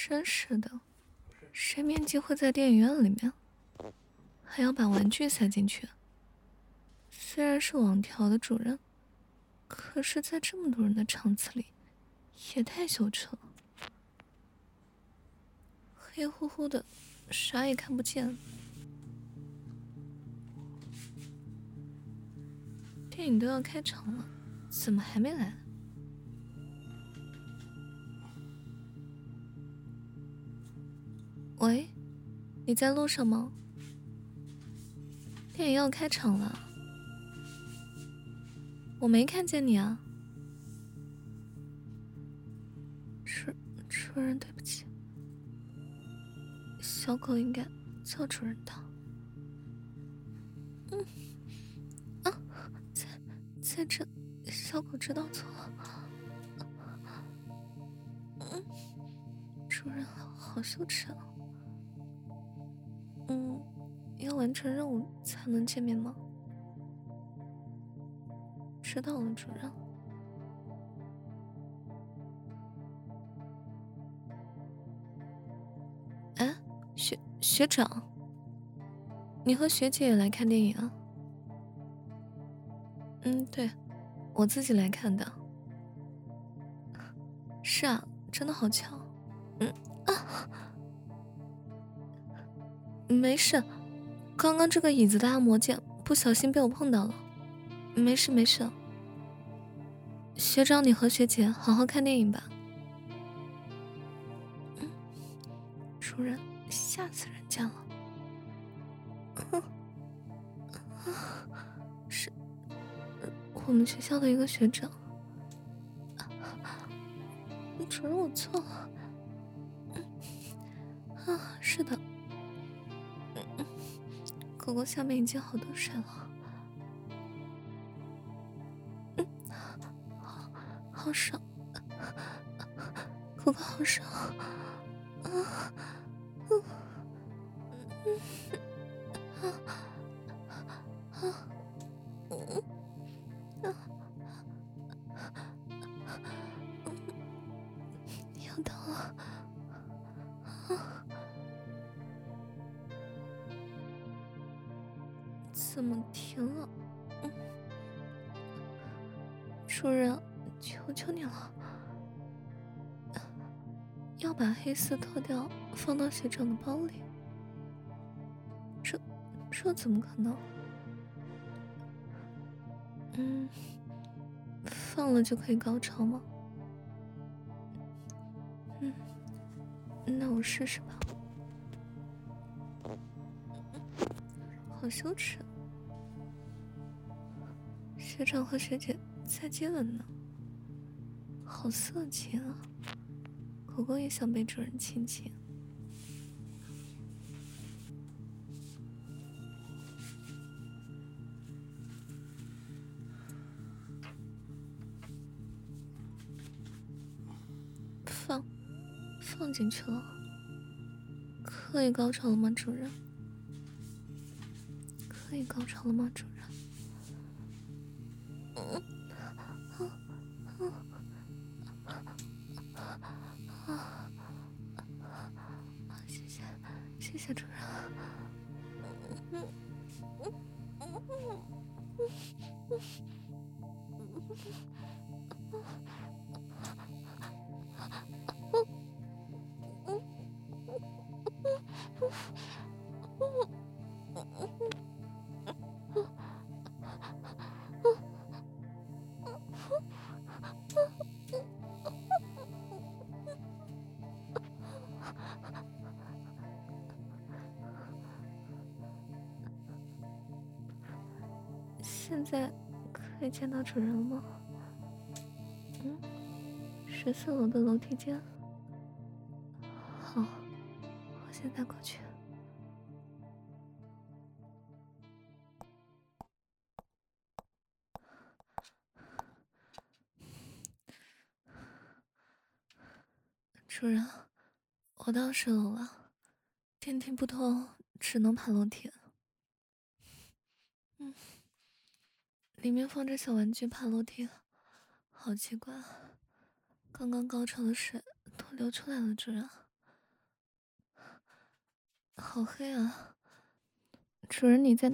真是的，谁面基会在电影院里面，还要把玩具塞进去？虽然是网调的主人，可是在这么多人的场子里，也太羞耻了。黑乎乎的，啥也看不见。电影都要开场了，怎么还没来？喂，你在路上吗？电影要开场了，我没看见你啊。主人，对不起，小狗应该叫主人的。在这，小狗知道错了。主人好羞耻啊。要完成任务才能见面吗？知道了，主人。哎，学长，你和学姐也来看电影啊？对，我自己来看的。是啊，真的好巧。嗯啊，没事，刚刚这个椅子的按摩键不小心被我碰到了，没事没事。学长，你和学姐好好看电影吧。主人，吓死人家了。是我们学校的一个学长。主人，我错了。是的。狗狗下面已经好多水了。好爽。狗狗好爽。要到了。怎么停了？主人，求求你了，要把黑丝脱掉，放到学长的包里。这怎么可能？放了就可以高潮吗？那我试试吧。好羞耻，学长和学姐在接吻呢，好色情啊！狗狗也想被主人亲亲。放进去了。可以高潮了吗，主人？可以高潮了吗，主人？谢谢主人。现在可以见到主人了吗？14楼的楼梯间。好，我现在过去。主人，我到10楼了，电梯不通，只能爬楼梯。里面放着小玩具，爬楼梯，好奇怪。刚刚高潮的水都流出来了，主人。 好黑啊！主人你在？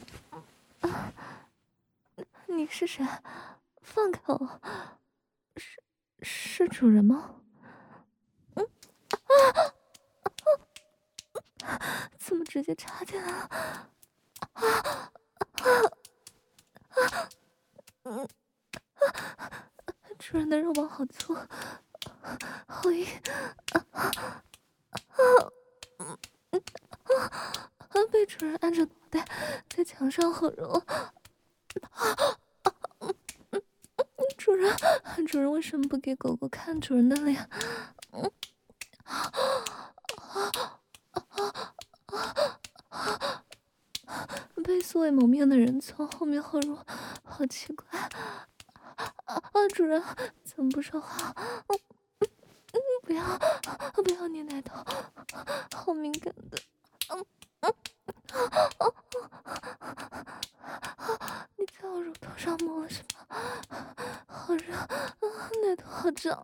你是谁？放开我！是主人吗？怎么直接插进来了？主人的肉棒好粗，好硬，被主人按着脑袋在墙上好揉。主人，主人为什么不给狗狗看主人的脸？被素未谋面的人从后面后入，好奇怪。主人怎么不说话？不要，不要捏奶头，好敏感的。你在我乳头上摸了什么？好热，奶头好胀。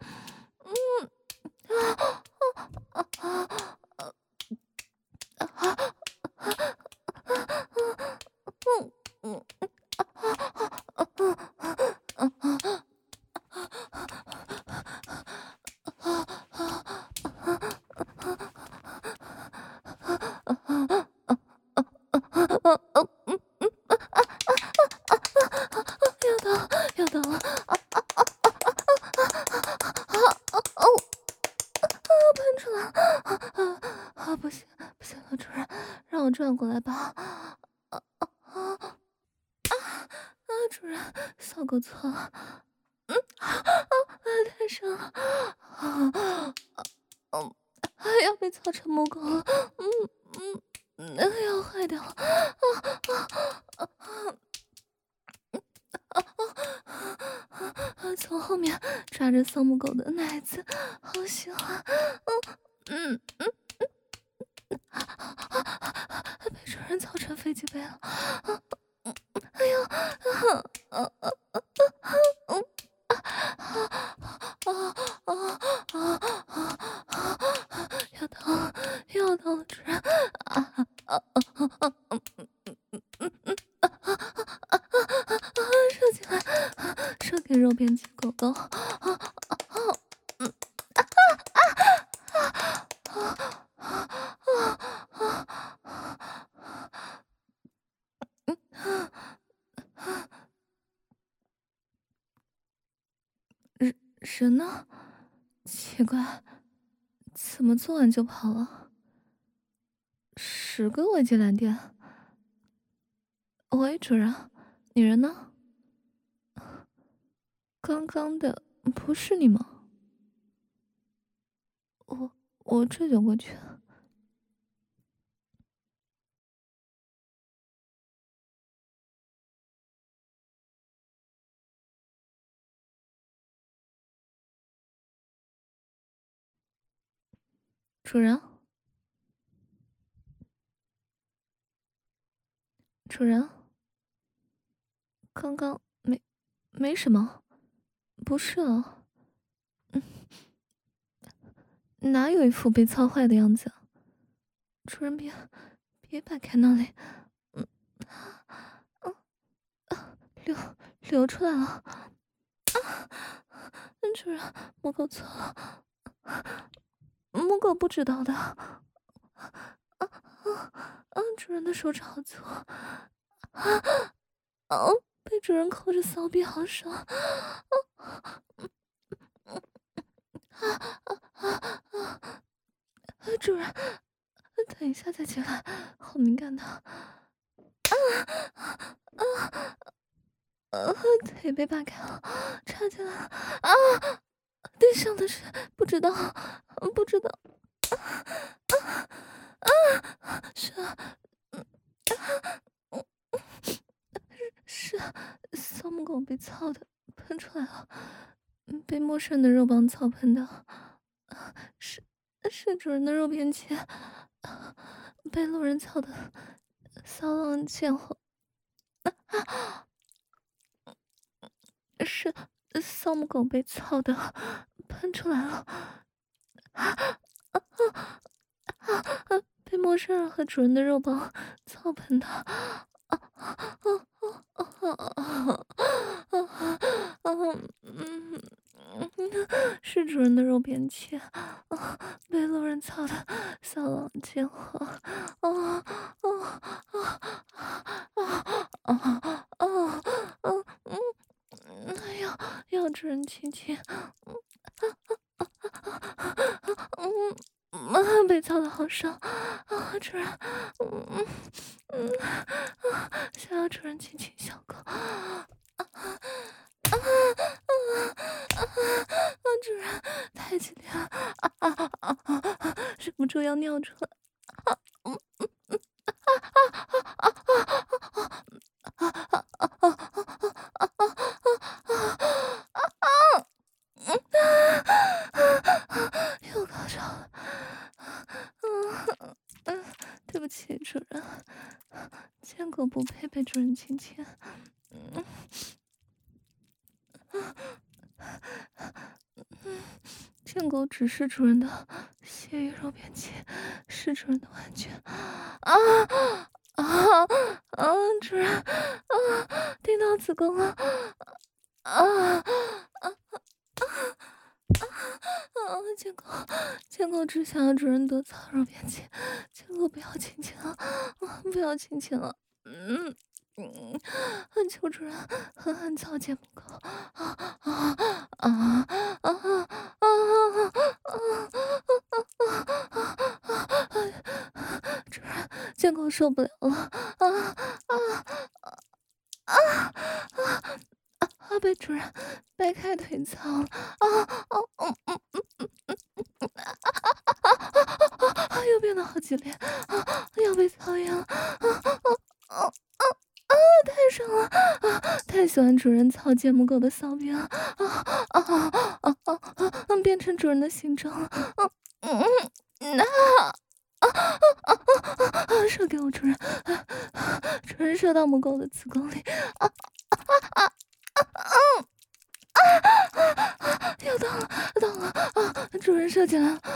要到了！喷出来了！不行不行了，主人，让我转过来吧。主人，小狗错了。太深了。要被操成母狗了。要坏掉了。从后面抓着丧母狗的奶子，好喜欢。被主人操成飞机杯了。哎呦！要到了，要到了，主人！射进来，射给肉边鸡狗狗。人呢？奇怪，怎么做完就跑了？10个未接蓝电。喂，主人，女人呢？刚刚的不是你吗？我这就过去。主人，主人，刚刚没什么，不是啊，哪有一副被操坏的样子？主人别摆开那里。流流出来了。主人，母狗错了，母狗不知道的。主人的手指好粗。被主人抠着骚逼好爽。主人，等一下再进来，好敏感的。腿被扒开了，插进来了。地上的是不知道，不知道。是骚母狗被操的，喷出来了。被陌生人的肉棒操喷的。是主人的肉便器。被路人操的骚浪贱货。是骚母狗被操的，喷出来了。被陌不是和主人的肉棒操盆的。是主人的肉便器，被路人操的骚浪贱货。啊啊要主人亲亲。被操的好爽主人。想要主人亲亲小狗。主人太激烈了。忍不住要尿出来。又高潮了。对不起，主人，贱狗不配被主人亲亲。贱狗只是主人的血与肉便器，是主人的玩具。主人，听到子宫了。贱狗只想要主人得草肉便器，贱狗不要亲亲了，不要亲亲了。求主人狠狠操贱母狗。主人，贱狗受不了了。被主人掰开腿操了。又变得好激烈。要被操厌了。太爽了。太喜欢主人操贱母狗的骚逼了。变成主人的形状了。射给我主人。主人射到母狗的子宫里。要到了。主人射进来了。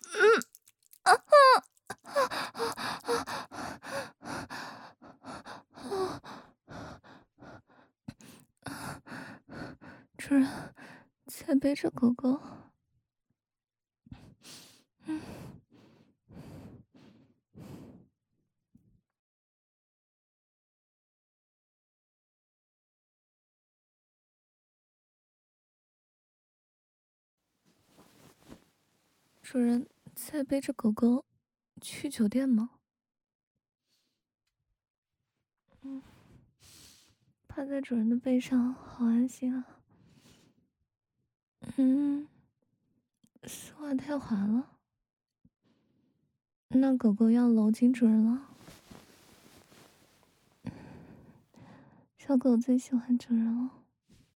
主人在背着狗狗。主人在背着狗狗去酒店吗？趴在主人的背上，好安心啊。丝袜太滑了。那狗狗要搂紧主人了。小狗最喜欢主人了。